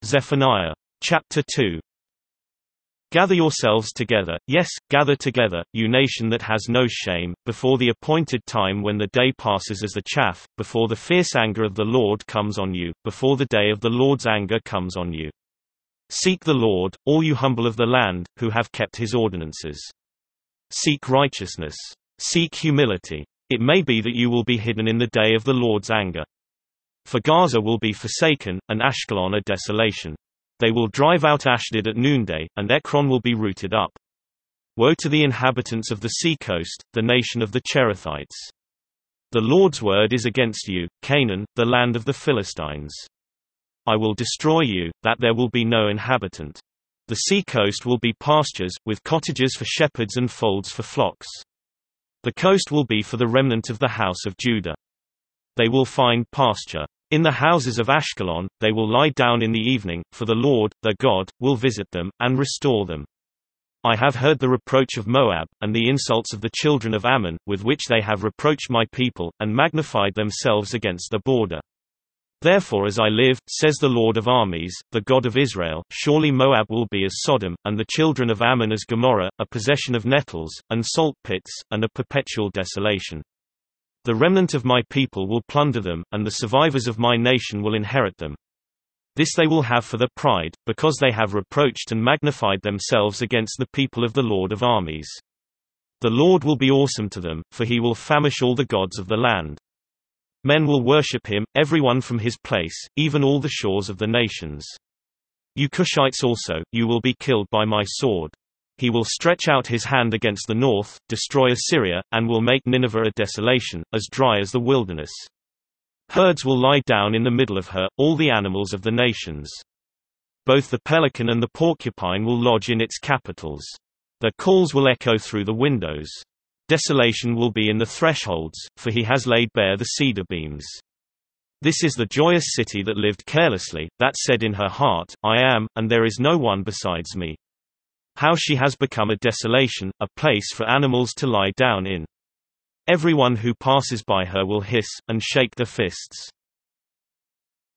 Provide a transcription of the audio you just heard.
Zephaniah. Chapter 2. Gather yourselves together, yes, gather together, you nation that has no shame, before the appointed time when the day passes as the chaff, before the fierce anger of the Lord comes on you, before the day of the Lord's anger comes on you. Seek the Lord, all you humble of the land, who have kept his ordinances. Seek righteousness. Seek humility. It may be that you will be hidden in the day of the Lord's anger. For Gaza will be forsaken, and Ashkelon a desolation. They will drive out Ashdod at noonday, and Ekron will be rooted up. Woe to the inhabitants of the seacoast, the nation of the Cherethites. The Lord's word is against you, Canaan, the land of the Philistines. I will destroy you, that there will be no inhabitant. The seacoast will be pastures, with cottages for shepherds and folds for flocks. The coast will be for the remnant of the house of Judah. They will find pasture. In the houses of Ashkelon, they will lie down in the evening, for the Lord, their God, will visit them, and restore them. I have heard the reproach of Moab, and the insults of the children of Ammon, with which they have reproached my people, and magnified themselves against the border. Therefore as I live, says the Lord of armies, the God of Israel, surely Moab will be as Sodom, and the children of Ammon as Gomorrah, a possession of nettles, and salt pits, and a perpetual desolation. The remnant of my people will plunder them, and the survivors of my nation will inherit them. This they will have for their pride, because they have reproached and magnified themselves against the people of the Lord of armies. The Lord will be awesome to them, for he will famish all the gods of the land. Men will worship him, everyone from his place, even all the shores of the nations. You Cushites also, you will be killed by my sword. He will stretch out his hand against the north, destroy Assyria, and will make Nineveh a desolation, as dry as the wilderness. Herds will lie down in the middle of her, all the animals of the nations. Both the pelican and the porcupine will lodge in its capitals. Their calls will echo through the windows. Desolation will be in the thresholds, for he has laid bare the cedar beams. This is the joyous city that lived carelessly, that said in her heart, I am, and there is no one besides me. How she has become a desolation, a place for animals to lie down in. Everyone who passes by her will hiss, and shake their fists.